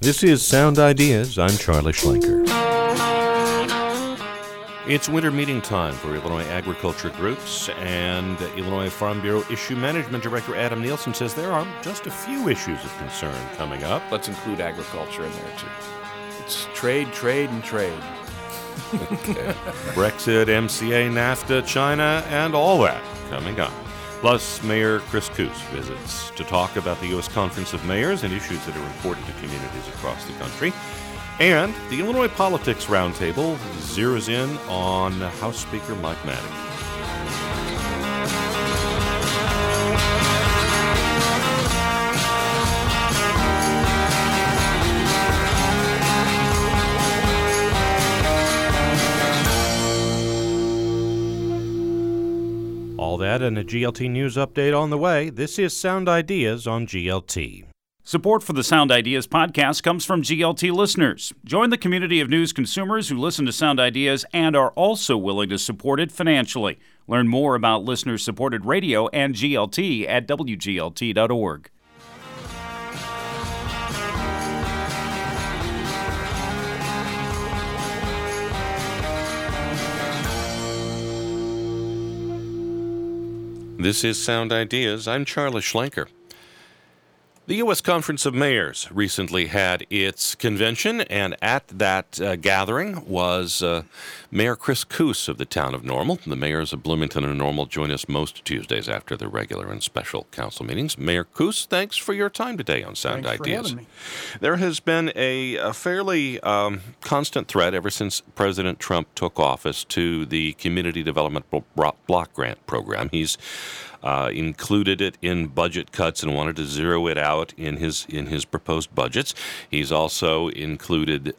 This is Sound Ideas. I'm Charlie Schlenker. It's winter meeting time for Illinois agriculture groups, and Illinois Farm Bureau Issue Management Director Adam Nielsen says there are just a few issues of concern coming up. Let's include agriculture in there, too. It's trade, trade, and trade. Okay. Brexit, MCA, NAFTA, China, and all that coming up. Plus, Mayor Chris Koos visits to talk about the U.S. Conference of Mayors and issues that are important to communities across the country. And the Illinois Politics Roundtable zeroes in on House Speaker Mike Madigan. All that and a GLT News update on the way. This is Sound Ideas on GLT. Support for the Sound Ideas podcast comes from GLT listeners. Join the community of news consumers who listen to Sound Ideas and are also willing to support it financially. Learn more about listener-supported radio and GLT at WGLT.org. This is Sound Ideas. I'm Charlie Schlenker. The U.S. Conference of Mayors recently had its convention, and at that gathering was Mayor Chris Koos of the town of Normal. The mayors of Bloomington and Normal join us most Tuesdays after the regular and special council meetings. Mayor Koos, thanks for your time today on Sound Thanks Ideas. For having me. There has been a fairly constant threat ever since President Trump took office to the Community Development Block Grant Program. He's included it in budget cuts and wanted to zero it out in his proposed budgets. He's also included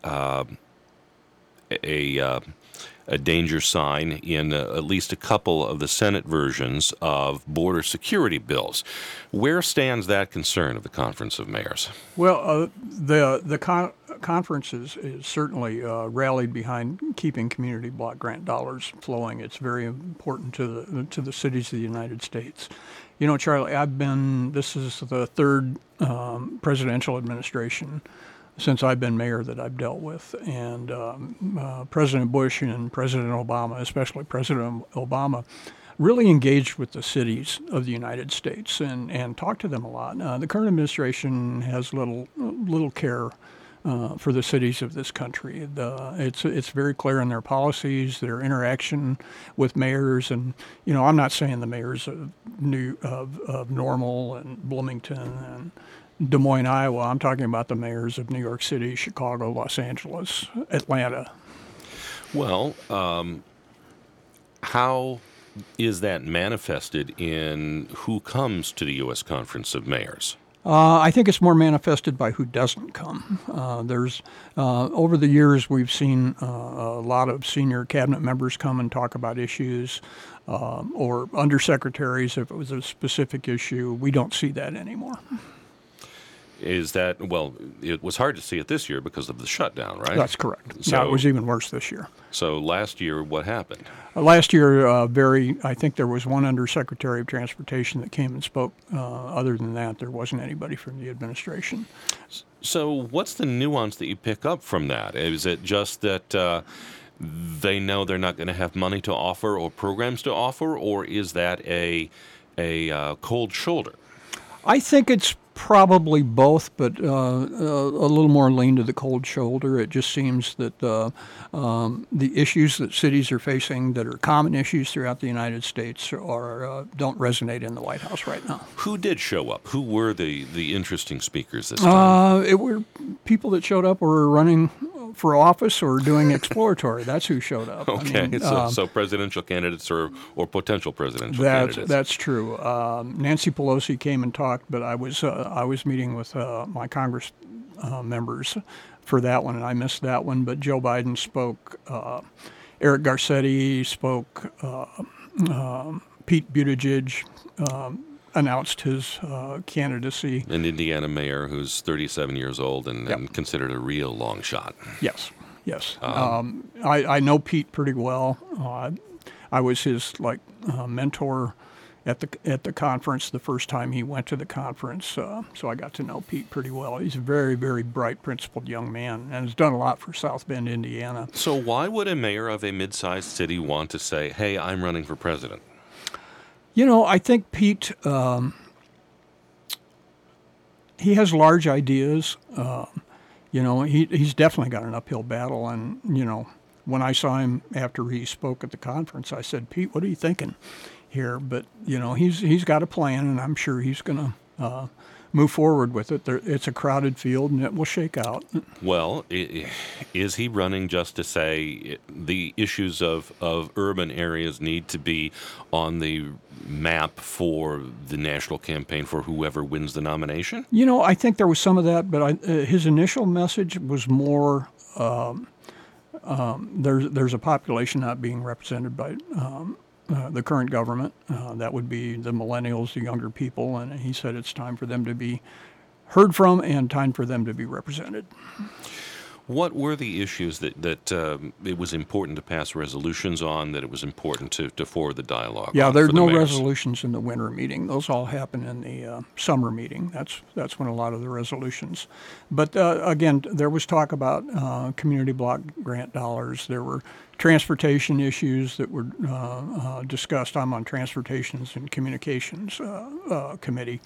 a danger sign in at least a couple of the Senate versions of border security bills. Where stands that concern of the Conference of Mayors? Well, the conference is certainly rallied behind keeping community block grant dollars flowing. It's very important to the cities of the United States. You know, Charlie, this is the third presidential administration since I've been mayor that I've dealt with. And President Bush and President Obama, especially President Obama, really engaged with the cities of the United States and talked to them a lot. The current administration has little care for the cities of this country. It's very clear in their policies, their interaction with mayors, and I'm not saying the mayors of Normal and Bloomington and Des Moines, Iowa. I'm talking about the mayors of New York City, Chicago, Los Angeles, Atlanta. Well, how is that manifested in who comes to the U.S. Conference of Mayors? I think it's more manifested by who doesn't come. Over the years, we've seen a lot of senior cabinet members come and talk about issues, or undersecretaries if it was a specific issue. We don't see that anymore. Is that, well, it was hard to see it this year because of the shutdown, right? That's correct. So, it was even worse this year. So last year, what happened? Last year, I think there was one undersecretary of transportation that came and spoke. Other than that, there wasn't anybody from the administration. So what's the nuance that you pick up from that? Is it just that they know they're not going to have money to offer or programs to offer, or is that a cold shoulder? I think it's probably both, but a little more lean to the cold shoulder. It just seems that the issues that cities are facing that are common issues throughout the United States don't resonate in the White House right now. Who did show up? Who were the interesting speakers this time? It were people that showed up were running for office or doing exploratory. That's who showed up. Okay, so presidential candidates or potential presidential candidates. That's true. Nancy Pelosi came and talked, but I was meeting with my Congress members for that one, and I missed that one. But Joe Biden spoke. Eric Garcetti spoke. Pete Buttigieg announced his candidacy. An Indiana mayor who's 37 years old and considered a real long shot. Yes. I know Pete pretty well. I was his mentor at the conference the first time he went to the conference. So I got to know Pete pretty well. He's a very, very bright, principled young man and has done a lot for South Bend, Indiana. So why would a mayor of a mid-sized city want to say, hey, I'm running for president? I think Pete, he has large ideas. He's definitely got an uphill battle. And, when I saw him after he spoke at the conference, I said, Pete, what are you thinking here? But, he's got a plan, and I'm sure he's going to move forward with it. It's a crowded field, and it will shake out. Well, is he running just to say the issues of urban areas need to be on the map for the national campaign for whoever wins the nomination? I think there was some of that, but his initial message was more there's a population not being represented by the current government. That would be the millennials, the younger people, and he said it's time for them to be heard from and time for them to be represented. What were the issues that it was important to pass resolutions on, that it was important to forward the dialogue? Yeah, there's no resolutions in the winter meeting. Those all happen in the summer meeting. That's when a lot of the resolutions. But again, there was talk about community block grant dollars. There were transportation issues that were discussed. I'm on Transportations and Communications Committee,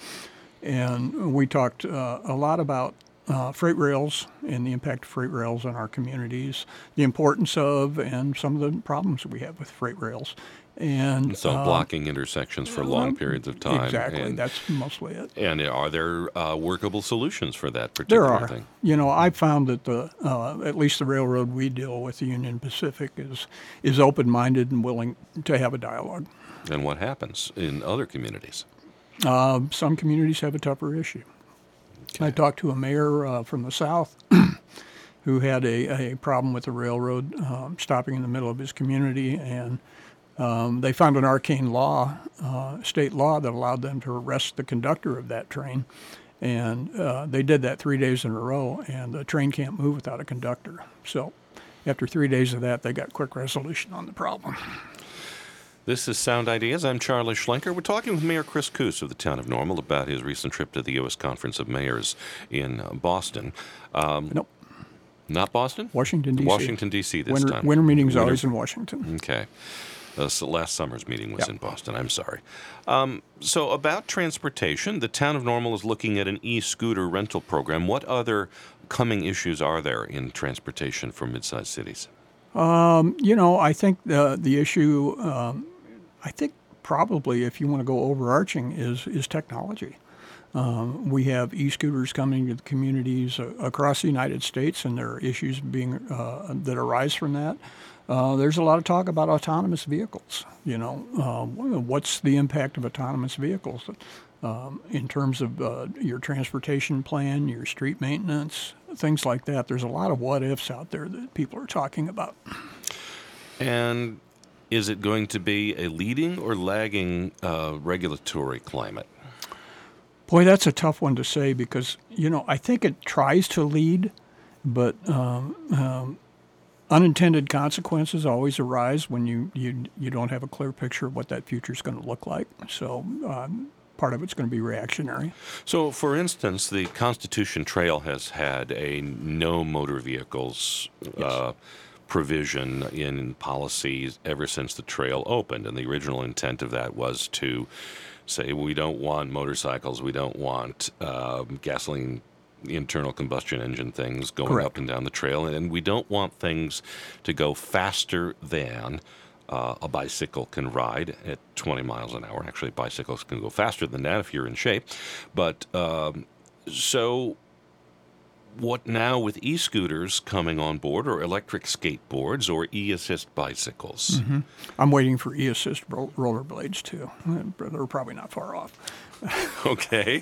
and we talked a lot about freight rails and the impact of freight rails on our communities, the importance of, and some of the problems we have with freight rails. And so blocking intersections for long periods of time. Exactly, that's mostly it. And are there workable solutions for that particular thing? There are. I found that at least the railroad we deal with, the Union Pacific, is open-minded and willing to have a dialogue. And what happens in other communities? Some communities have a tougher issue. Okay. I talked to a mayor from the South who had a problem with the railroad stopping in the middle of his community, and they found an arcane law, state law, that allowed them to arrest the conductor of that train. And they did that 3 days in a row, and the train can't move without a conductor. So after 3 days of that, they got quick resolution on the problem. This is Sound Ideas. I'm Charlie Schlenker. We're talking with Mayor Chris Koos of the town of Normal about his recent trip to the U.S. Conference of Mayors in Boston. Nope. Not Boston? Washington, D.C. Washington, D.C. this time. Winter meeting's always in Washington. Okay. So last summer's meeting was in Boston. I'm sorry. So about transportation, the town of Normal is looking at an e-scooter rental program. What other coming issues are there in transportation for mid-sized cities? I think the issue, I think probably if you want to go overarching, is technology. We have e-scooters coming to the communities across the United States, and there are issues that arise from that. There's a lot of talk about autonomous vehicles. What's the impact of autonomous vehicles in terms of your transportation plan, your street maintenance, things like that? There's a lot of what-ifs out there that people are talking about. And is it going to be a leading or lagging regulatory climate? Boy, that's a tough one to say because, I think it tries to lead, but unintended consequences always arise when you don't have a clear picture of what that future is going to look like. So part of it's going to be reactionary. So, for instance, the Constitution Trail has had a no motor vehicles provision in policies ever since the trail opened. And the original intent of that was to say we don't want motorcycles, we don't want gasoline internal combustion engine things going up and down the trail, and we don't want things to go faster than a bicycle can ride at 20 miles an hour. Actually, bicycles can go faster than that if you're in shape. But so what now with e-scooters coming on board, or electric skateboards, or e-assist bicycles? Mm-hmm. I'm waiting for e-assist rollerblades, too. They're probably not far off. Okay.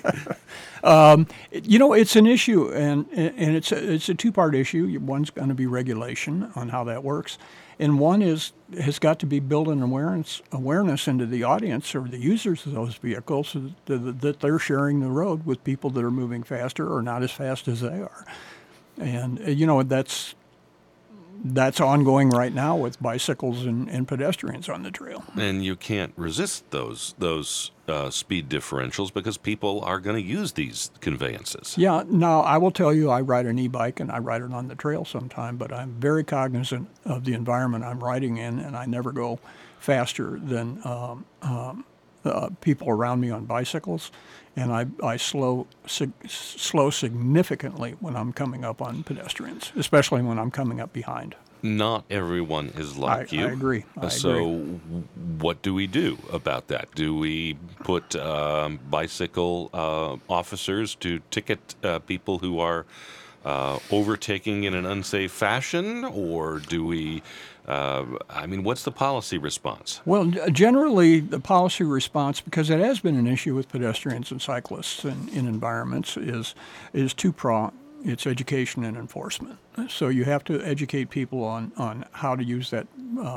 It's an issue, and it's a two-part issue. One's going to be regulation on how that works, and one has got to be built an awareness into the audience or the users of those vehicles that they're sharing the road with people that are moving faster or not as fast as they are. And, that's that's ongoing right now with bicycles and pedestrians on the trail. And you can't resist those speed differentials because people are going to use these conveyances. Yeah, now I will tell you, I ride an e-bike and I ride it on the trail sometime, but I'm very cognizant of the environment I'm riding in, and I never go faster than people around me on bicycles, and I slow significantly when I'm coming up on pedestrians, especially when I'm coming up behind. Not everyone is like you. I agree. What do we do about that? Do we put bicycle officers to ticket people who are overtaking in an unsafe fashion, or do we? What's the policy response? Well, generally, the policy response, because it has been an issue with pedestrians and cyclists in environments, is two-pronged. It's education and enforcement. So you have to educate people on how to use that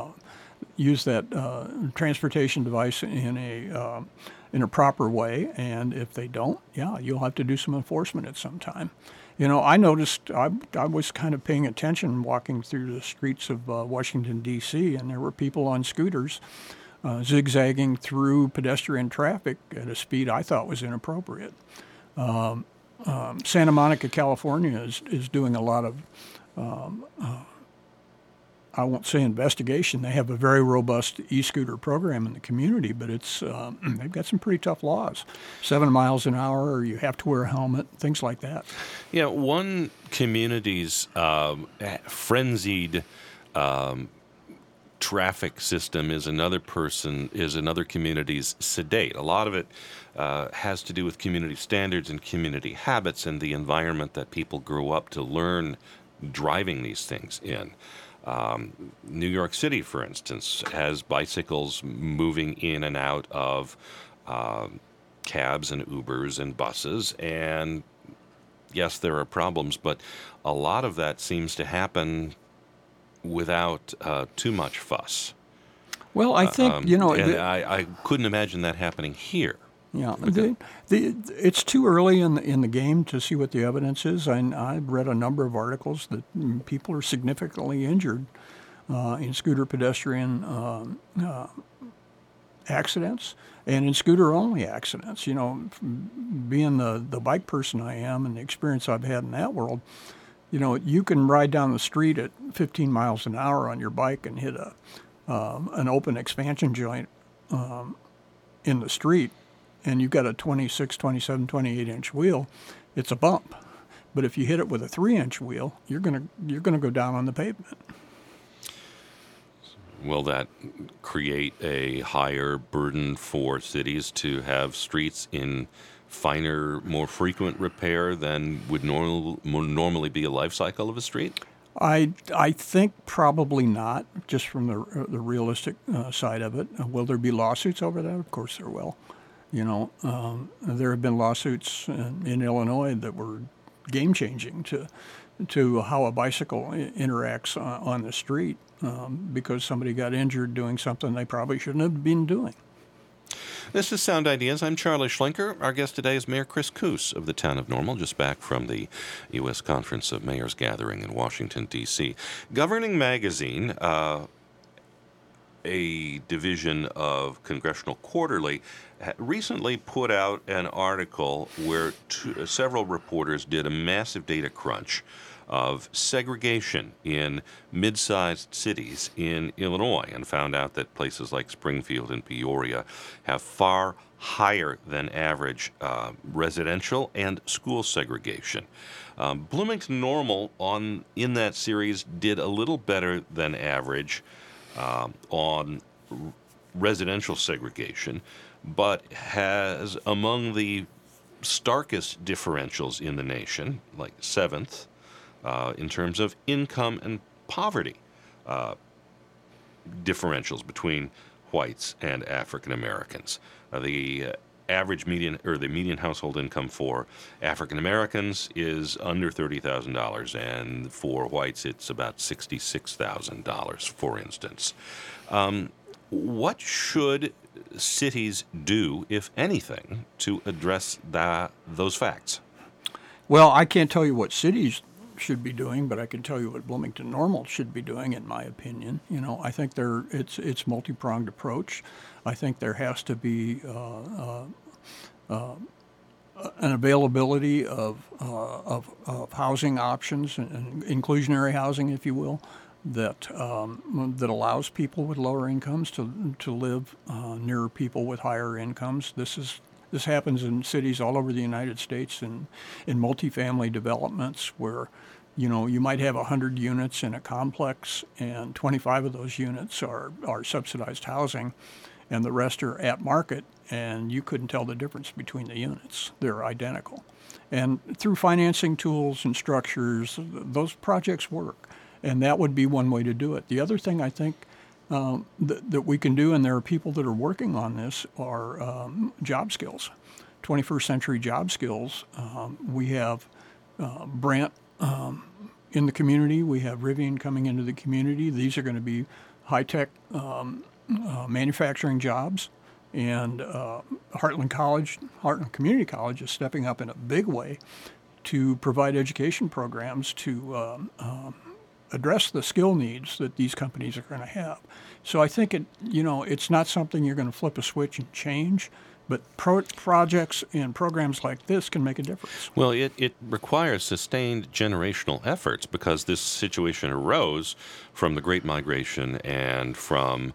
transportation device in a proper way, and if they don't, you'll have to do some enforcement at some time. I noticed I was kind of paying attention walking through the streets of Washington, D.C., and there were people on scooters zigzagging through pedestrian traffic at a speed I thought was inappropriate. Santa Monica, California is doing a lot of, I won't say investigation. They have a very robust e-scooter program in the community, but they've got some pretty tough laws. 7 miles an hour, or you have to wear a helmet, things like that. Yeah, one community's frenzied traffic system is another community's sedate. A lot of it has to do with community standards and community habits and the environment that people grow up to learn driving these things in. New York City, for instance, has bicycles moving in and out of cabs and Ubers and buses, and yes, there are problems, but a lot of that seems to happen without too much fuss. Well, I think, I couldn't imagine that happening here. Yeah, it's too early in the game to see what the evidence is. I've read a number of articles that people are significantly injured in scooter pedestrian accidents and in scooter-only accidents. Being the bike person I am and the experience I've had in that world, you can ride down the street at 15 miles an hour on your bike and hit an open expansion joint in the street, and you've got a 26, 27, 28-inch wheel. It's a bump. But if you hit it with a 3-inch wheel, you're gonna go down on the pavement. Will that create a higher burden for cities to have streets in finer, more frequent repair than would normally be a life cycle of a street? I think probably not, just from the realistic side of it. Will there be lawsuits over that? Of course there will. There have been lawsuits in Illinois that were game-changing to how a bicycle interacts on the street because somebody got injured doing something they probably shouldn't have been doing. This is Sound Ideas. I'm Charlie Schlenker. Our guest today is Mayor Chris Koos of the town of Normal, just back from the U.S. Conference of Mayors gathering in Washington, D.C. Governing Magazine, a division of Congressional Quarterly, recently put out an article where several reporters did a massive data crunch of segregation in mid-sized cities in Illinois and found out that places like Springfield and Peoria have far higher than average residential and school segregation. Bloomington Normal in that series did a little better than average on residential segregation, but has among the starkest differentials in the nation, like 7th, in terms of income and poverty differentials between whites and African Americans. The average median household income for African Americans is under $30,000, and for whites it's about $66,000, for instance. What should cities do, if anything, to address those facts? Well, I can't tell you what cities should be doing, but I can tell you what Bloomington Normal should be doing, in my opinion. I think it's multi-pronged approach. I think there has to be an availability of housing options and inclusionary housing, if you will, that allows people with lower incomes to live near people with higher incomes. This happens in cities all over the United States in multifamily developments where, you might have 100 units in a complex and 25 of those units are subsidized housing and the rest are at market, and you couldn't tell the difference between the units. They're identical. And through financing tools and structures, those projects work. And that would be one way to do it. The other thing I think that we can do, and there are people that are working on this, are job skills, 21st century job skills. We have Brant in the community. We have Rivian coming into the community. These are going to be high-tech manufacturing jobs. And Heartland Community College is stepping up in a big way to provide education programs to address the skill needs that these companies are going to have. So I think it's not something you're going to flip a switch and change, but projects and programs like this can make a difference. Well, it requires sustained generational efforts because this situation arose from the Great Migration and from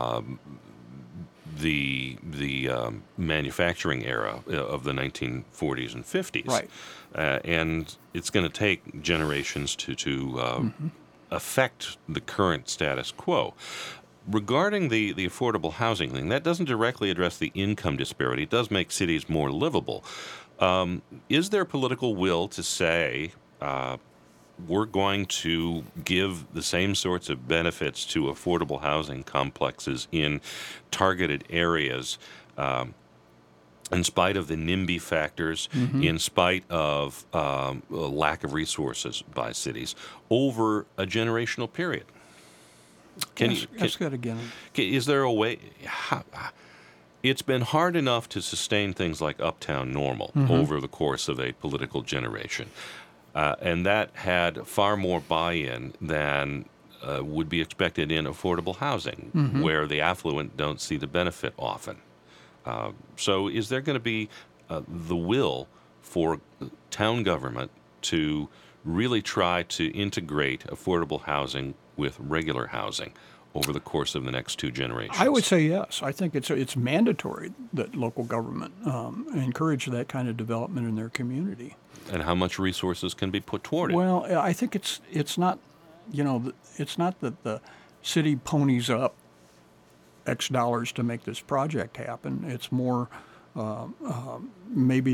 the manufacturing era of the 1940s and 50s. Right. And it's going to take generations to affect the current status quo. Regarding the affordable housing thing, that doesn't directly address the income disparity. It does make cities more livable. Is there political will to say we're going to give the same sorts of benefits to affordable housing complexes in targeted areas in spite of the NIMBY factors, in spite of lack of resources by cities over a generational period? Ask that again. Is there a way? It's been hard enough to sustain things like Uptown Normal over the course of a political generation. And that had far more buy-in than would be expected in affordable housing, where the affluent don't see the benefit often. So is there going to be the will for town government to really try to integrate affordable housing with regular housing over the course of the next two generations? I would say yes. I think it's mandatory that local government encourage that kind of development in their community. And how much resources can be put toward it? Well, I think it's not, it's not that the city ponies up X dollars to make this project happen. It's more maybe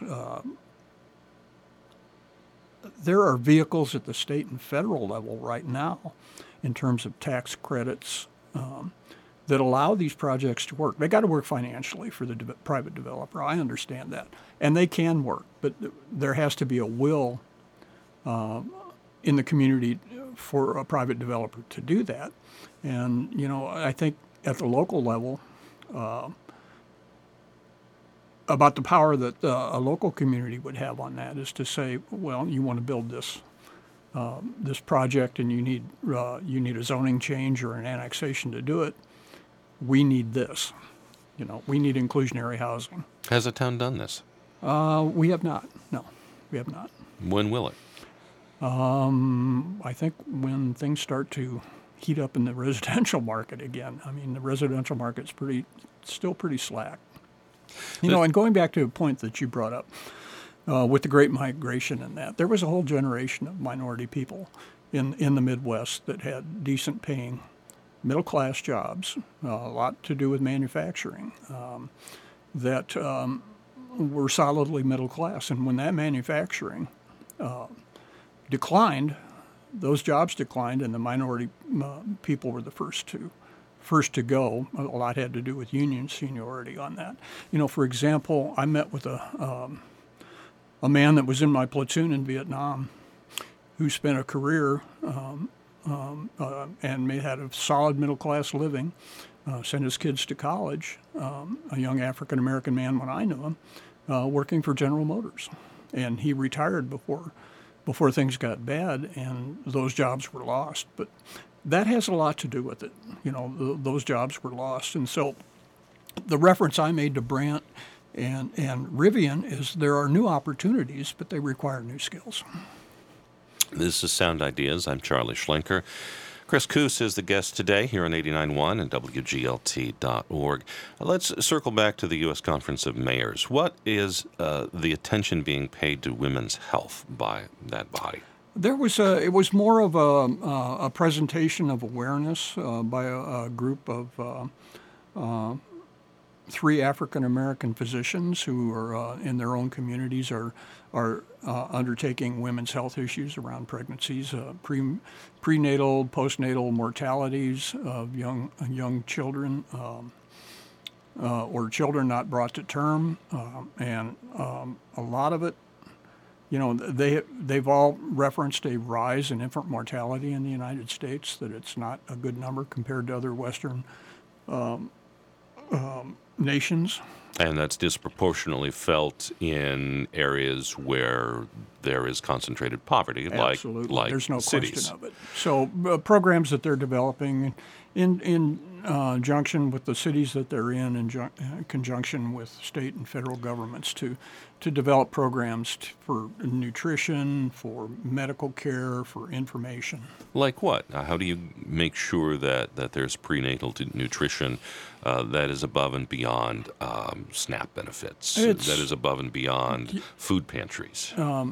there are vehicles at the state and federal level right now in terms of tax credits that allow these projects to work. They got to work financially for the private developer. I understand that. And they can work, but there has to be a will in the community for a private developer to do that. And, I think at the local level, about the power that a local community would have on that is to say, well, you want to build this project and you need a zoning change or an annexation to do it. We need this. We need inclusionary housing. Has the town done this? We have not. No, we have not. When will it? I think when things start to heat up in the residential market again. I mean, the residential market's still pretty slack. And going back to a point that you brought up with the Great Migration and that, there was a whole generation of minority people in the Midwest that had decent paying middle-class jobs, a lot to do with manufacturing, that were solidly middle class. And when that manufacturing declined, those jobs declined, and the minority people were the first to go. A lot had to do with union seniority on that. For example, I met with a man that was in my platoon in Vietnam who spent a career and had a solid middle-class living, sent his kids to college, a young African-American man when I knew him, working for General Motors. And he retired before before things got bad and those jobs were lost. But that has a lot to do with it. Those jobs were lost. And so the reference I made to Brant and Rivian is there are new opportunities, but they require new skills. This is Sound Ideas. I'm Charlie Schlenker. Chris Koos is the guest today here on 89.1 and WGLT.org. Let's circle back to the U.S. Conference of Mayors. What is the attention being paid to women's health by that body? It was more of a presentation of awareness by a group of 3 African American physicians who are in their own communities are undertaking women's health issues around pregnancies, prenatal, postnatal mortalities of young children, or children not brought to term, and a lot of it. They've all referenced a rise in infant mortality in the United States, that it's not a good number compared to other Western nations. And that's disproportionately felt in areas where there is concentrated poverty, Absolutely. like There's no cities. question of it. So programs that they're developing in junction with the cities that they're in conjunction with state and federal governments to develop programs for nutrition, for medical care, for information. Like what? How do you make sure that there's prenatal nutrition that is above and beyond SNAP benefits, that is above and beyond food pantries?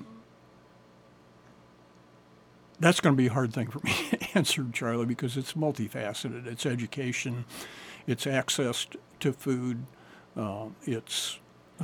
That's going to be a hard thing for me to answer, Charlie, because it's multifaceted. It's education, it's access to food, it's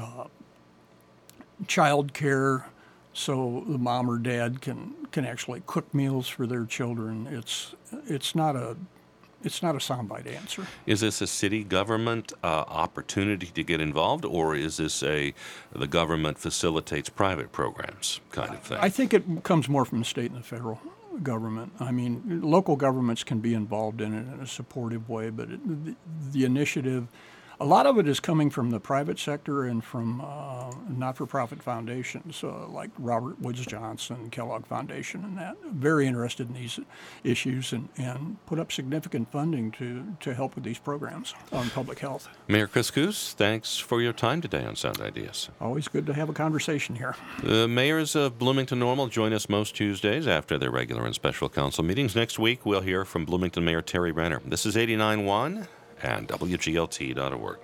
child care, so the mom or dad can actually cook meals for their children. It's not a soundbite answer. Is this a city government opportunity to get involved, or is this the government facilitates private programs kind of thing? I think it comes more from the state and the federal government. I mean, local governments can be involved in it in a supportive way, but the initiative, a lot of it is coming from the private sector and from not-for-profit foundations like Robert Woods Johnson, Kellogg Foundation, and that. Very interested in these issues and put up significant funding to help with these programs on public health. Mayor Chris Koos, thanks for your time today on Sound Ideas. Always good to have a conversation here. The mayors of Bloomington Normal join us most Tuesdays after their regular and special council meetings. Next week, we'll hear from Bloomington Mayor Terry Renner. This is 89.1 and WGLT.org.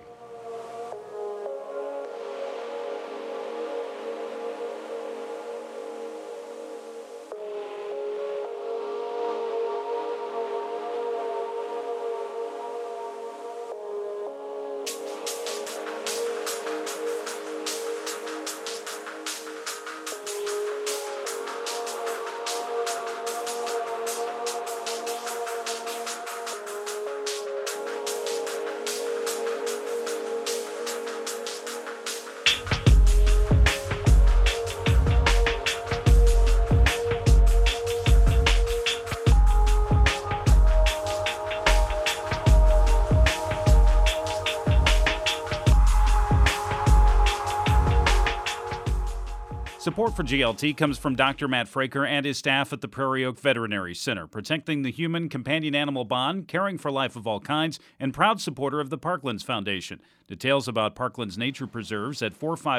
Support for GLT comes from Dr. Matt Fraker and his staff at the Prairie Oak Veterinary Center, protecting the human-companion animal bond, caring for life of all kinds, and proud supporter of the Parklands Foundation. Details about Parklands Nature Preserves at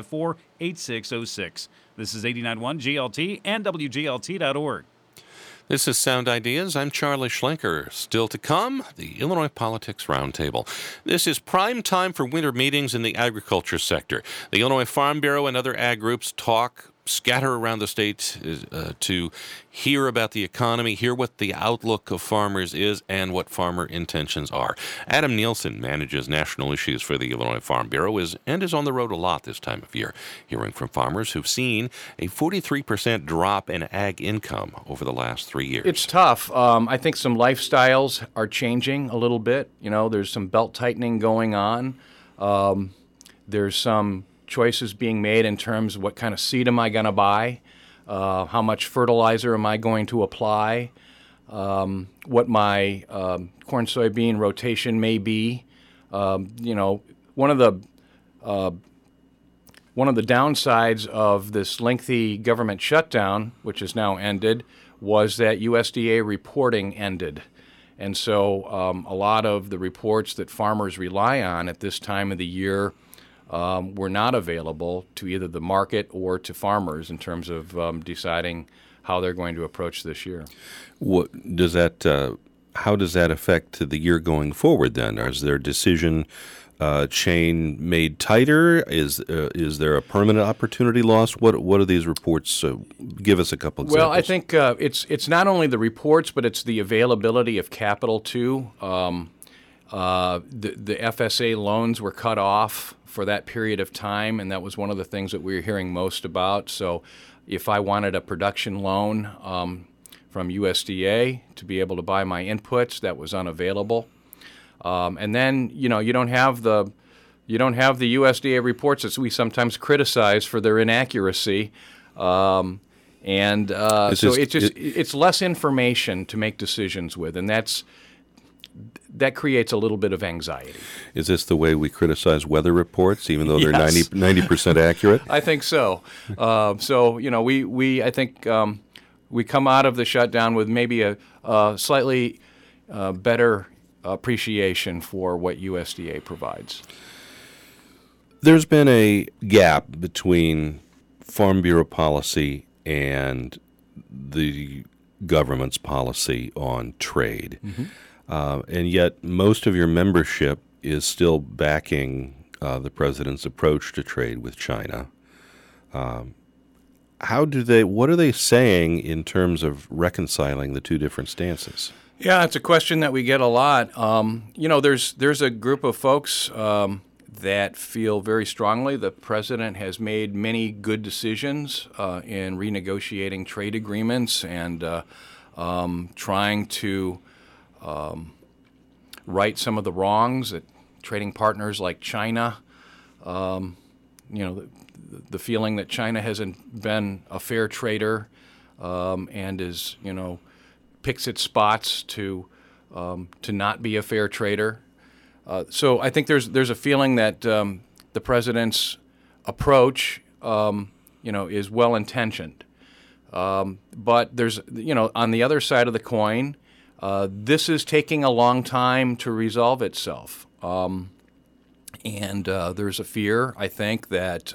454-8606. This is 89.1 GLT and WGLT.org. This is Sound Ideas. I'm Charlie Schlenker. Still to come, the Illinois Politics Roundtable. This is prime time for winter meetings in the agriculture sector. The Illinois Farm Bureau and other ag groups scatter around the state to hear about the economy, hear what the outlook of farmers is, and what farmer intentions are. Adam Nielsen manages national issues for the Illinois Farm Bureau and is on the road a lot this time of year, hearing from farmers who've seen a 43% drop in ag income over the last 3 years. It's tough. I think some lifestyles are changing a little bit. There's some belt tightening going on. There's some choices being made in terms of what kind of seed am I going to buy, how much fertilizer am I going to apply, what my corn-soybean rotation may be. One of the one of the downsides of this lengthy government shutdown, which is now ended, was that USDA reporting ended. And so a lot of the reports that farmers rely on at this time of the year were not available to either the market or to farmers in terms of deciding how they're going to approach this year. What does that? How does that affect the year going forward? Then, is their decision chain made tighter? Is there a permanent opportunity loss? What are these reports? Give us a couple examples. Well, I think it's not only the reports, but it's the availability of capital too. The FSA loans were cut off for that period of time, and that was one of the things that we were hearing most about. So, if I wanted a production loan from USDA to be able to buy my inputs, that was unavailable. And then you don't have the USDA reports that we sometimes criticize for their inaccuracy, it's less information to make decisions with, and that creates a little bit of anxiety. Is this the way we criticize weather reports, even though they're Yes. 90% accurate? I think so. I think we come out of the shutdown with maybe a slightly better appreciation for what USDA provides. There's been a gap between Farm Bureau policy and the government's policy on trade. Mm-hmm. And yet most of your membership is still backing the president's approach to trade with China. What are they saying in terms of reconciling the two different stances? Yeah, it's a question that we get a lot. There's a group of folks that feel very strongly the president has made many good decisions in renegotiating trade agreements and trying to right some of the wrongs that trading partners like China. The feeling that China hasn't been a fair trader and is picks its spots to not be a fair trader. So I think there's a feeling that the president's approach is well intentioned, but there's on the other side of the coin, this is taking a long time to resolve itself, and there's a fear, I think, that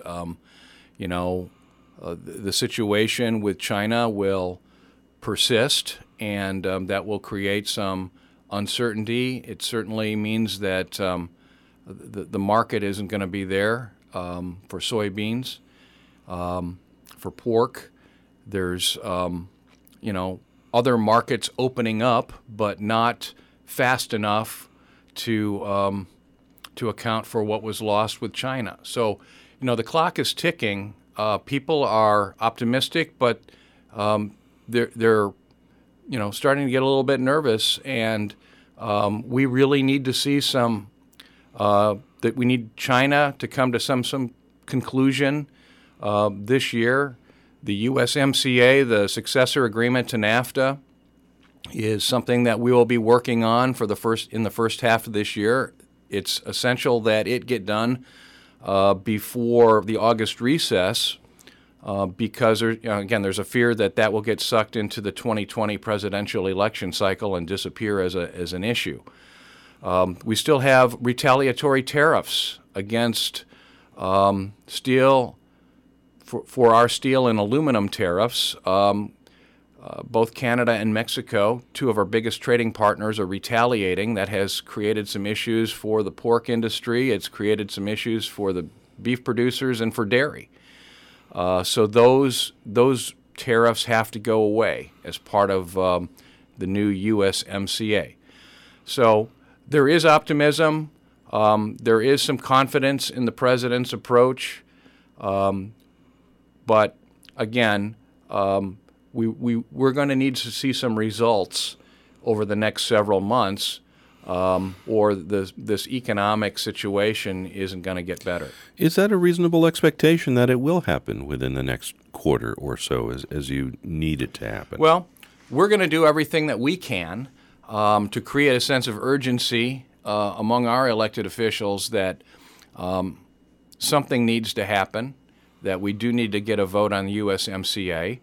the situation with China will persist, and that will create some uncertainty. It certainly means that the market isn't going to be there for soybeans, for pork. There's other markets opening up, but not fast enough to account for what was lost with China. So, the clock is ticking. People are optimistic, but they're starting to get a little bit nervous, and we really need to see that we need China to come to some conclusion this year. The USMCA, the successor agreement to NAFTA, is something that we will be working on in the first half of this year. It's essential that it get done before the August recess. Because there's a fear that will get sucked into the 2020 presidential election cycle and disappear as an issue. We still have retaliatory tariffs against steel for our steel and aluminum tariffs. Both Canada and Mexico, two of our biggest trading partners, are retaliating. That has created some issues for the pork industry. It's created some issues for the beef producers and for dairy. So those tariffs have to go away as part of the new USMCA. So there is optimism. There is some confidence in the president's approach. But again, we're going to need to see some results over the next several months, or this economic situation isn't going to get better. Is that a reasonable expectation that it will happen within the next quarter or so as you need it to happen? Well, we're going to do everything that we can to create a sense of urgency among our elected officials that something needs to happen. that we do need to get a vote on the USMCA.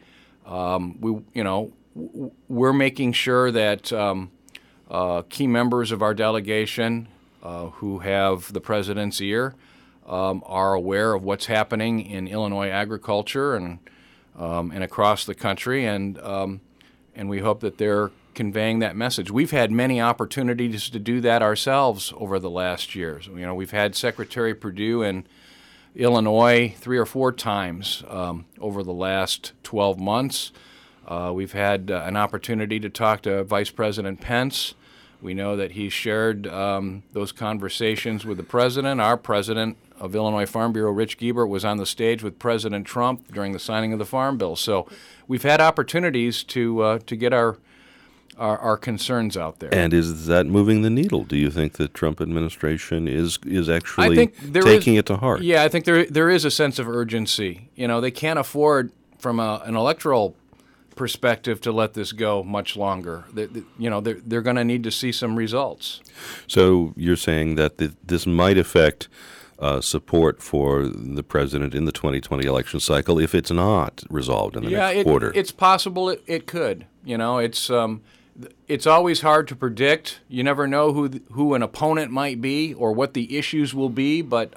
We're making sure that key members of our delegation who have the president's ear are aware of what's happening in Illinois agriculture and across the country, and we hope that they're conveying that message. We've had many opportunities to do that ourselves over the last years. We've had Secretary Perdue in Illinois 3 or 4 times over the last 12 months. We've had an opportunity to talk to Vice President Pence. We know that he shared those conversations with the president. Our president of Illinois Farm Bureau, Rich Giebert, was on the stage with President Trump during the signing of the Farm Bill. So we've had opportunities to get our concerns out there. And is that moving the needle? Do you think the Trump administration is actually taking it to heart? Yeah, I think there is a sense of urgency. They can't afford, from an electoral perspective, to let this go much longer. They're going to need to see some results. So you're saying that this might affect support for the president in the 2020 election cycle if it's not resolved in the next quarter? It's possible it could. It's always hard to predict. You never know who an opponent might be or what the issues will be, but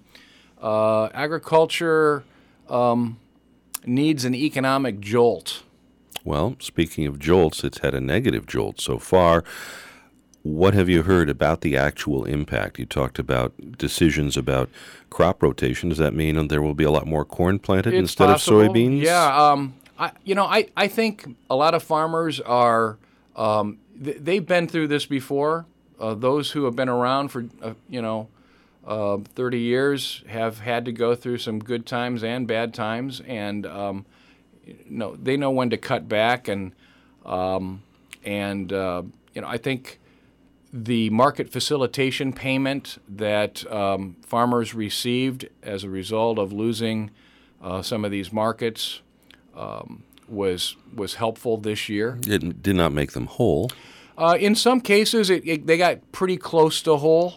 agriculture needs an economic jolt. Well, speaking of jolts, it's had a negative jolt so far. What have you heard about the actual impact? You talked about decisions about crop rotation. Does that mean there will be a lot more corn planted instead of soybeans? Yeah. I think a lot of farmers are they've been through this before. Those who have been around for 30 years have had to go through some good times and bad times, and they know when to cut back, and I think the market facilitation payment that farmers received as a result of losing some of these markets was helpful this year. It did not make them whole. In some cases, they got pretty close to whole.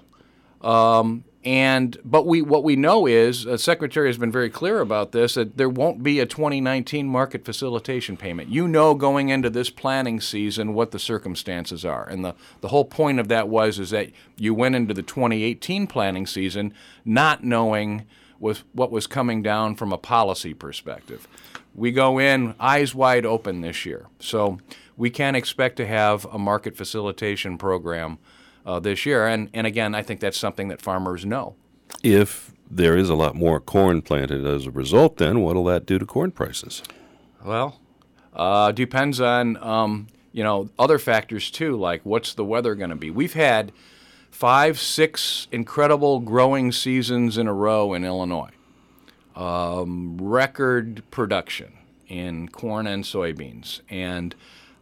But what we know is, the Secretary has been very clear about this, that there won't be a 2019 market facilitation payment. Going into this planning season what the circumstances are. And the whole point of that is that you went into the 2018 planning season not knowing what was coming down from a policy perspective. We go in eyes wide open this year. So we can't expect to have a market facilitation program this year. And again, I think that's something that farmers know. If there is a lot more corn planted as a result, then what will that do to corn prices? Well, depends on, other factors too, like what's the weather going to be. We've had 5-6 incredible growing seasons in a row in Illinois. Record production in corn and soybeans. And,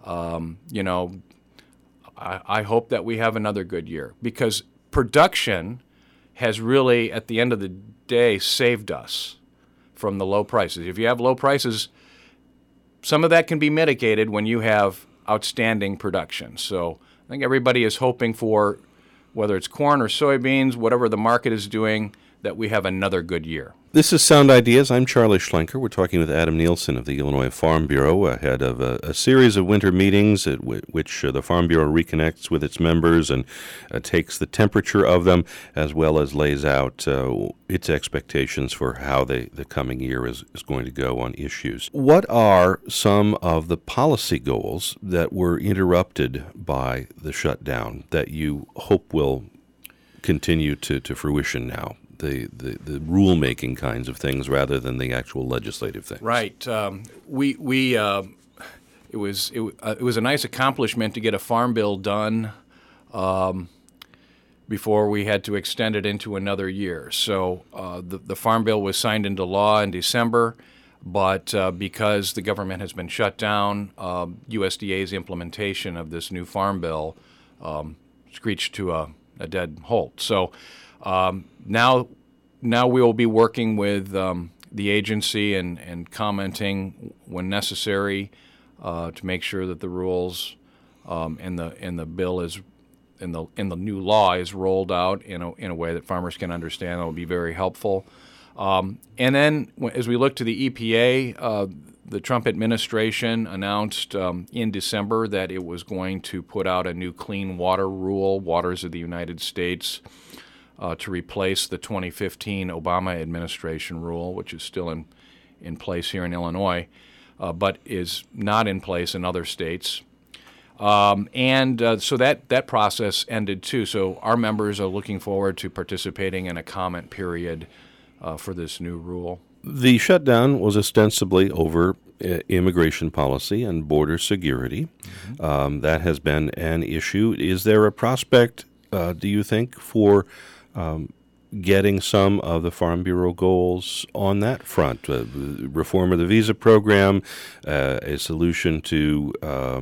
I hope that we have another good year, because production has really, at the end of the day, saved us from the low prices. If you have low prices, some of that can be mitigated when you have outstanding production. So I think everybody is hoping for, whether it's corn or soybeans, whatever the market is doing, that we have another good year. This is Sound Ideas. I'm Charlie Schlenker. We're talking with Adam Nielsen of the Illinois Farm Bureau ahead of a series of winter meetings at which the Farm Bureau reconnects with its members and takes the temperature of them, as well as lays out its expectations for how the coming year is going to go on issues. What are some of the policy goals that were interrupted by the shutdown that you hope will continue to fruition now? The rulemaking kinds of things rather than the actual legislative things. Right. It was a nice accomplishment to get a farm bill done before we had to extend it into another year. So the farm bill was signed into law in December, but because the government has been shut down, USDA's implementation of this new farm bill screeched to a dead halt. So now we will be working with the agency and commenting when necessary to make sure that the rules and the bill is in the new law is rolled out in a way that farmers can understand. That will be very helpful. And then as we look to the EPA, the Trump administration announced in December that it was going to put out a new clean water rule, Waters of the United States, to replace the 2015 Obama administration rule, which is still in place here in Illinois, but is not in place in other states. So that process ended too. So our members are looking forward to participating in a comment period for this new rule. The shutdown was ostensibly over immigration policy and border security. That has been an issue. Is there a prospect, do you think, for getting some of the Farm Bureau goals on that front? Reform of the visa program, a solution to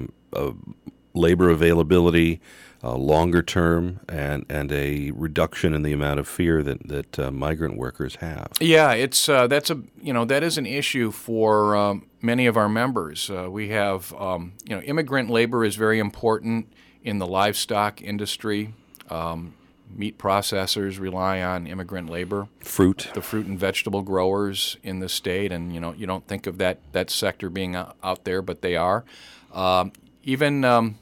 labor availability, longer term, and a reduction in the amount of fear that migrant workers have. Yeah, that is an issue for many of our members. We have immigrant labor is very important in the livestock industry. Meat processors rely on immigrant labor. The fruit and vegetable growers in the state, and you don't think of that sector being out there, but they are. Even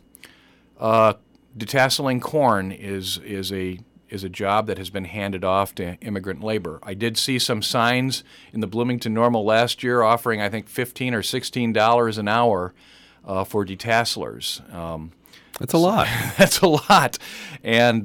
detasseling corn is a job that has been handed off to immigrant labor. I did see some signs in the Bloomington Normal last year offering, I think, $15 or $16 an hour for detasselers. That's a lot. That's a lot, and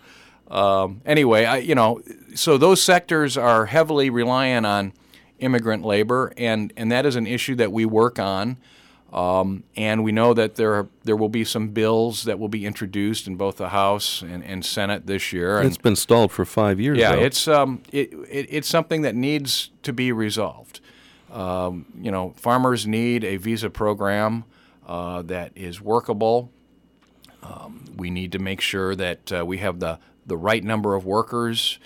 anyway, so those sectors are heavily reliant on immigrant labor, and that is an issue that we work on. And we know that there will be some bills that will be introduced in both the House and Senate this year. It's been stalled for 5 years. Yeah, though. it's something that needs to be resolved. Farmers need a visa program that is workable. We need to make sure that we have the right number of workers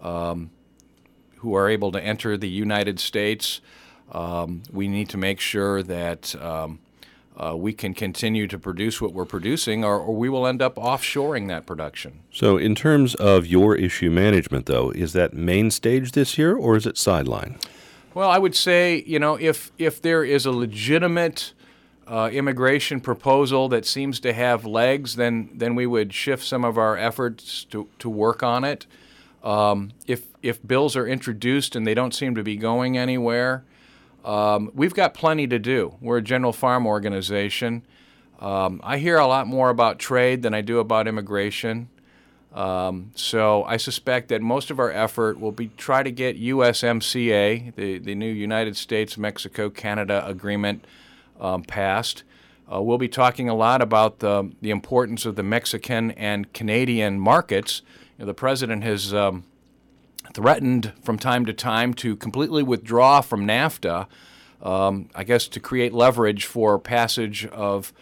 who are able to enter the United States. We need to make sure that we can continue to produce what we're producing, or we will end up offshoring that production. So in terms of your issue management, though, is that main stage this year, or is it sideline? Well, I would say, if there is a legitimate immigration proposal that seems to have legs, then we would shift some of our efforts to work on it. If bills are introduced and they don't seem to be going anywhere, we've got plenty to do. We're a general farm organization. I hear a lot more about trade than I do about immigration. So I suspect that most of our effort will be try to get USMCA, the new United States-Mexico-Canada agreement, passed. We'll be talking a lot about the importance of the Mexican and Canadian markets. The president has threatened from time to time to completely withdraw from NAFTA, I guess to create leverage for passage of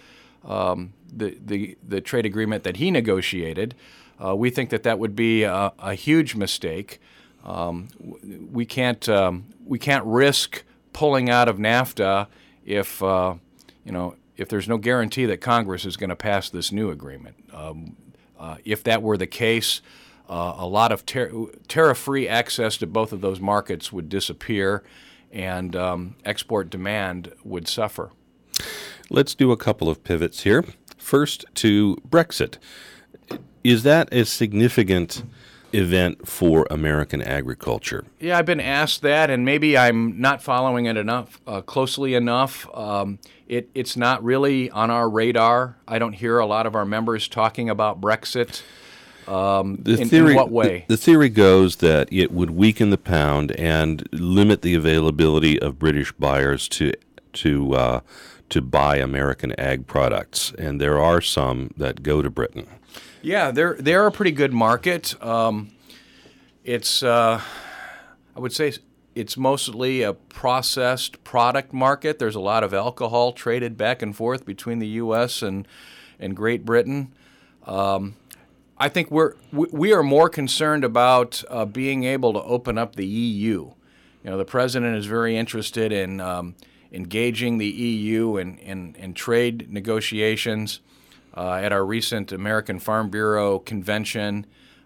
the trade agreement that he negotiated. We think that would be a huge mistake. We can't risk pulling out of NAFTA if there's no guarantee that Congress is going to pass this new agreement. If that were the case, a lot of tariff-free access to both of those markets would disappear, and export demand would suffer. Let's do a couple of pivots here. First, to Brexit. Is that a significant event for American agriculture? Yeah, I've been asked that, and maybe I'm not following it closely enough. It's not really on our radar. I don't hear a lot of our members talking about Brexit. In what way? The theory goes that it would weaken the pound and limit the availability of British buyers to buy American ag products, and there are some that go to Britain. Yeah, they're a pretty good market. It's I would say it's mostly a processed product market. There's a lot of alcohol traded back and forth between the U.S. and Great Britain. I think we are more concerned about being able to open up the EU. The president is very interested in engaging the EU in trade negotiations. At our recent American Farm Bureau convention,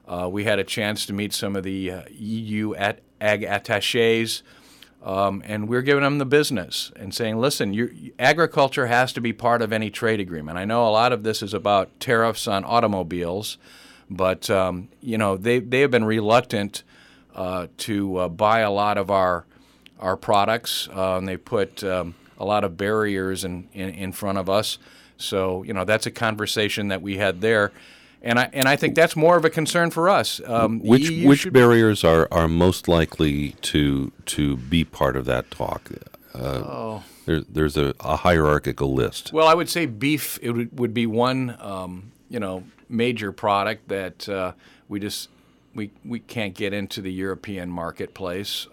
We had a chance to meet some of the EU ag attaches, and we're giving them the business and saying, listen, agriculture has to be part of any trade agreement. I know a lot of this is about tariffs on automobiles, but they have been reluctant to buy a lot of our products, and they put a lot of barriers in front of us. So that's a conversation that we had there. And I think that's more of a concern for us. Which barriers are most likely to be part of that talk? There's a hierarchical list. Well, I would say beef would be one major product that we can't get into the European marketplace.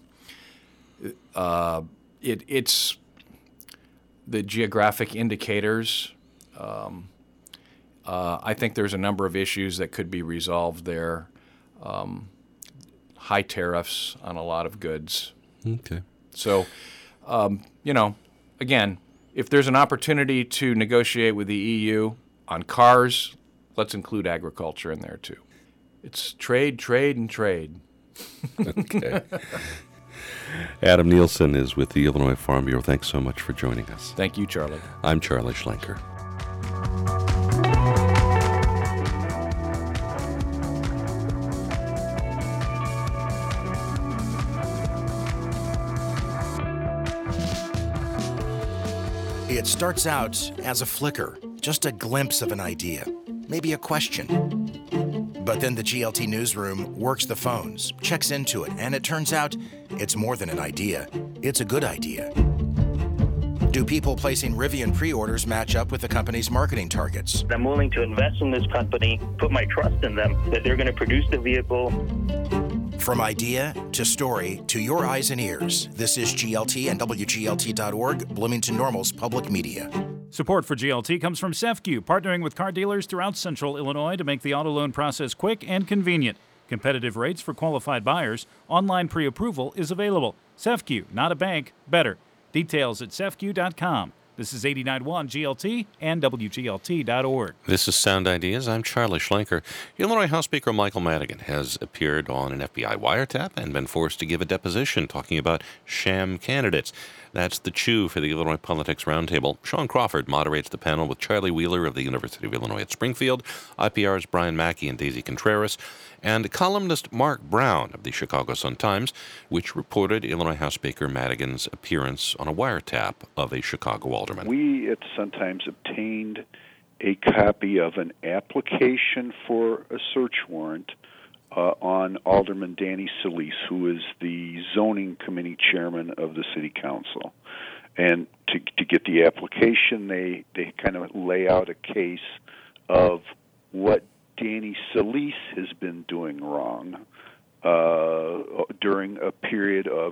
It's the geographic indicators. I think there's a number of issues that could be resolved there. High tariffs on a lot of goods. Okay. So, again, if there's an opportunity to negotiate with the EU on cars, let's include agriculture in there too. It's trade, and trade. Okay. Adam Nielsen is with the Illinois Farm Bureau. Thanks so much for joining us. Thank you, Charlie. I'm Charlie Schlenker. It starts out as a flicker, just a glimpse of an idea, maybe a question. But then the GLT newsroom works the phones, checks into it, and it turns out it's more than an idea. It's a good idea. Do people placing Rivian pre-orders match up with the company's marketing targets? I'm willing to invest in this company, put my trust in them, that they're going to produce the vehicle. From idea to story to your eyes and ears, this is GLT and WGLT.org, Bloomington Normal's public media. Support for GLT comes from CEFCU, partnering with car dealers throughout Central Illinois to make the auto loan process quick and convenient. Competitive rates for qualified buyers. Online pre-approval is available. CEFCU, not a bank, better. Details at cefcu.com. This is 89.1 GLT and WGLT.org. This is Sound Ideas. I'm Charlie Schlenker. Illinois House Speaker Michael Madigan has appeared on an FBI wiretap and been forced to give a deposition talking about sham candidates. That's the chew for the Illinois Politics Roundtable. Sean Crawford moderates the panel with Charlie Wheeler of the University of Illinois at Springfield, IPR's Brian Mackey and Daisy Contreras, and columnist Mark Brown of the Chicago Sun-Times, which reported Illinois House Speaker Madigan's appearance on a wiretap of a Chicago alderman. We at the Sun-Times obtained a copy of an application for a search warrant on Alderman Danny Solis, who is the zoning committee chairman of the city council. And to get the application, they kind of lay out a case of what Danny Solis has been doing wrong during a period of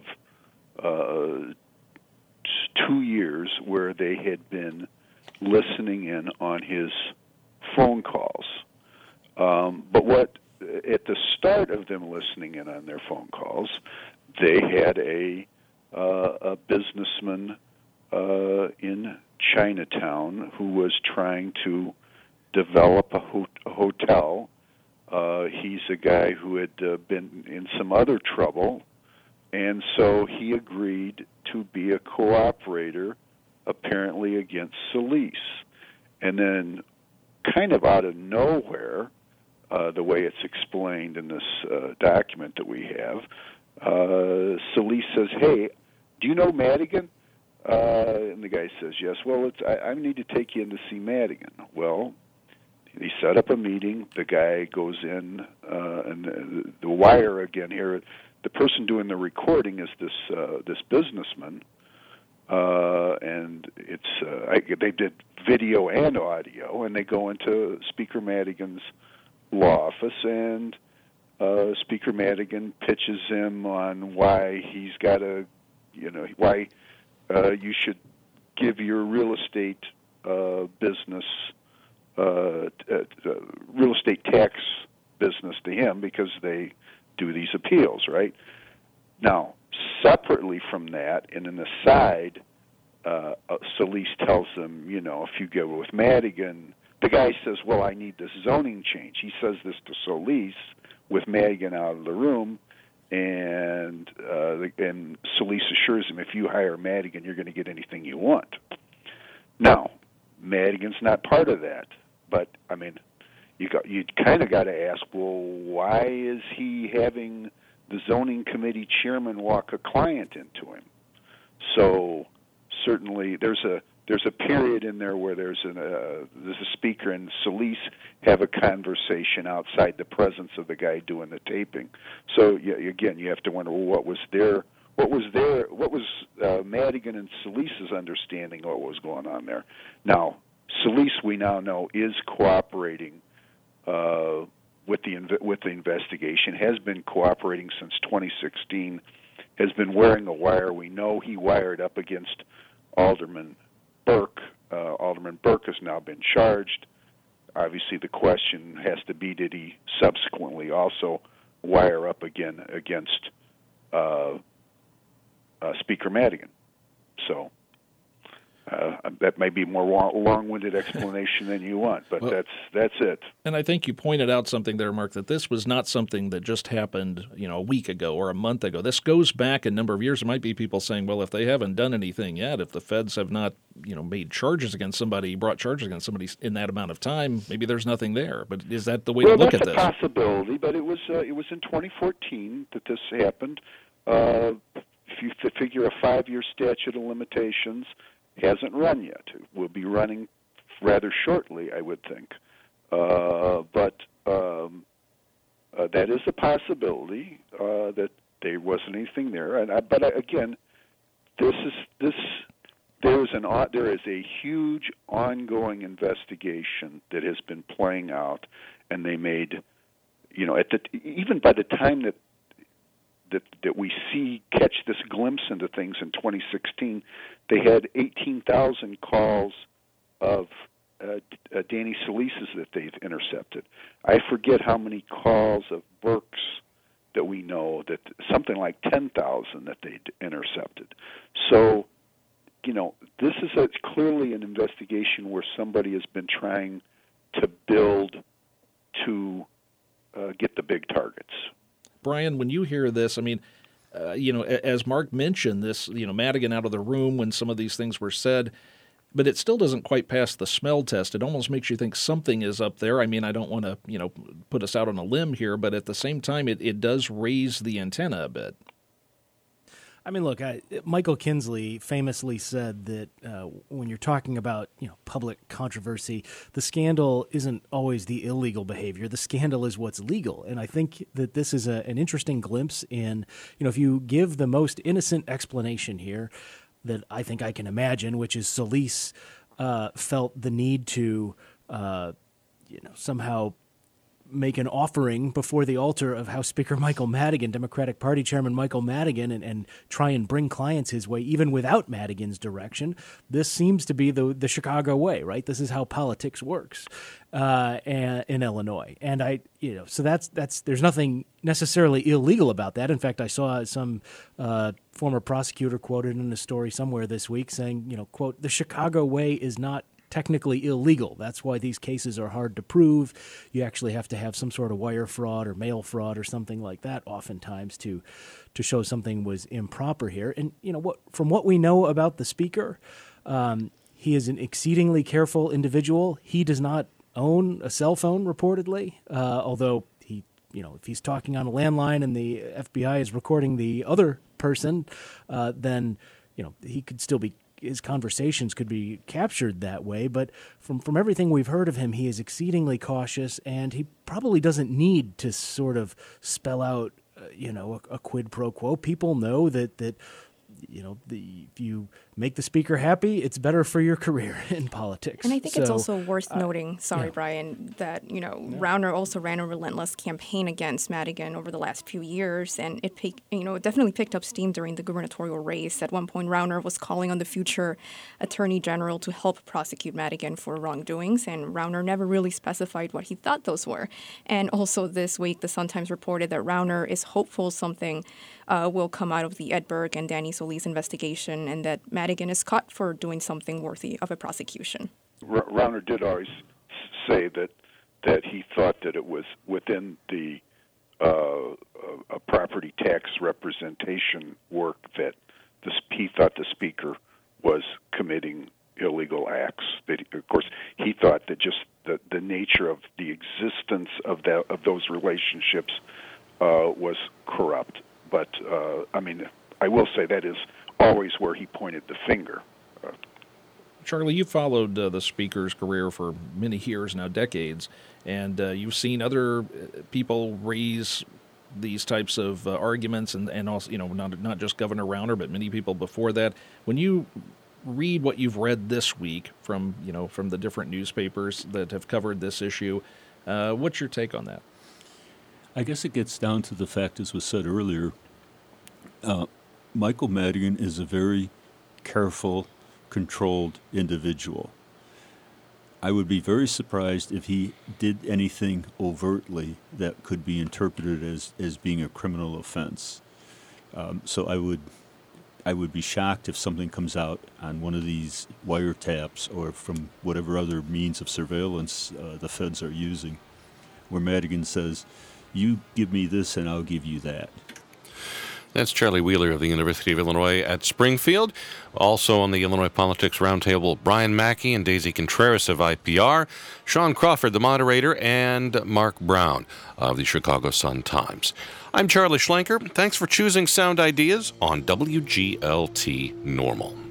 2 years where they had been listening in on his phone calls. But what at the start of them listening in on their phone calls, they had a businessman in Chinatown who was trying to develop a hotel. He's a guy who had been in some other trouble, and so he agreed to be a cooperator, apparently against Solis. And then, kind of out of nowhere, the way it's explained in this document that we have, Solis says, "Hey, do you know Madigan?" And the guy says, "Yes." "Well, I need to take you in to see Madigan." Well, he set up a meeting. The guy goes in, and the wire again here. The person doing the recording is this businessman, and they did video and audio, and they go into Speaker Madigan's law office, and Speaker Madigan pitches him on why he's got why you should give your real estate business, real estate tax business to him because they do these appeals, right? Now, separately from that, in an aside, Solis tells them, if you go with Madigan, the guy says, well, I need this zoning change. He says this to Solis with Madigan out of the room, and Solis assures him, if you hire Madigan, you're going to get anything you want. Now, Madigan's not part of that, but, I mean, you kind of got to ask, well, why is he having the zoning committee chairman walk a client into him? So certainly there's a period in there where there's a speaker and Solis have a conversation outside the presence of the guy doing the taping. So again, you have to wonder, well, what was Madigan and Solis's understanding of what was going on there? Now, Solis, we now know, is cooperating with the investigation, has been cooperating since 2016, has been wearing a wire. We know he wired up against Alderman Burke. Alderman Burke has now been charged. Obviously, the question has to be, did he subsequently also wire up again against Speaker Madigan? So that may be more long-winded explanation than you want, but well, that's it. And I think you pointed out something there, Mark, that this was not something that just happened, a week ago or a month ago. This goes back a number of years. There might be people saying, well, if they haven't done anything yet, if the feds have not, made charges against somebody, brought charges against somebody in that amount of time, maybe there's nothing there. But is that the way to look at this? Well, that's a possibility, but it was in 2014 that this happened. If you figure a 5-year statute of limitations, hasn't run yet. It will be running rather shortly, I would think. But that is a possibility that there wasn't anything there. But again, there is a huge ongoing investigation that has been playing out, and they made, even by the time that we catch this glimpse into things in 2016, they had 18,000 calls of Danny Solis's that they've intercepted. I forget how many calls of Burke's that we know, that something like 10,000 that they intercepted. So, this is clearly an investigation where somebody has been trying to build to get the big targets. Brian, when you hear this, I mean, as Mark mentioned, this, Madigan out of the room when some of these things were said, but it still doesn't quite pass the smell test. It almost makes you think something is up there. I mean, I don't want to, put us out on a limb here, but at the same time, it does raise the antenna a bit. I mean, look, Michael Kinsley famously said that when you're talking about, public controversy, the scandal isn't always the illegal behavior. The scandal is what's legal. And I think that this is an interesting glimpse in, if you give the most innocent explanation here that I think I can imagine, which is Solis felt the need to, somehow make an offering before the altar of House Speaker Michael Madigan, Democratic Party Chairman Michael Madigan, and try and bring clients his way, even without Madigan's direction. This seems to be the Chicago way, right? This is how politics works in Illinois. And so that's there's nothing necessarily illegal about that. In fact, I saw some former prosecutor quoted in a story somewhere this week saying, quote, "The Chicago way is not technically illegal. That's why these cases are hard to prove. You actually have to have some sort of wire fraud or mail fraud or something like that oftentimes to show something was improper here." And from what we know about the speaker, he is an exceedingly careful individual. He does not own a cell phone reportedly, although he, if he's talking on a landline and the FBI is recording the other person, then he could still be. His conversations could be captured that way, but from everything we've heard of him, he is exceedingly cautious, and he probably doesn't need to sort of spell out, a quid pro quo. People know that if you make the speaker happy, it's better for your career in politics. And I think it's also worth noting, Brian, that, Rauner also ran a relentless campaign against Madigan over the last few years, and it definitely picked up steam during the gubernatorial race. At one point, Rauner was calling on the future attorney general to help prosecute Madigan for wrongdoings, and Rauner never really specified what he thought those were. And also this week, the Sun-Times reported that Rauner is hopeful something will come out of the Ed Burke and Danny Solis investigation, and that Madigan is caught for doing something worthy of a prosecution. Rauner did always say that he thought that it was within the a property tax representation work that he thought the speaker was committing illegal acts. That, of course, he thought that just the nature of the existence of those relationships was corrupt. But I mean, I will say that is always where he pointed the finger. Charlie, you followed the speaker's career for many years now, decades, and you've seen other people raise these types of arguments, and also, not just Governor Rauner, but many people before that. When you read what you've read this week from the different newspapers that have covered this issue, what's your take on that? I guess it gets down to the fact, as was said earlier, Michael Madigan is a very careful, controlled individual. I would be very surprised if he did anything overtly that could be interpreted as being a criminal offense. So I would be shocked if something comes out on one of these wiretaps or from whatever other means of surveillance the feds are using, where Madigan says, "You give me this and I'll give you that." That's Charlie Wheeler of the University of Illinois at Springfield. Also on the Illinois Politics Roundtable, Brian Mackey and Daisy Contreras of IPR, Sean Crawford, the moderator, and Mark Brown of the Chicago Sun-Times. I'm Charlie Schlenker. Thanks for choosing Sound Ideas on WGLT Normal.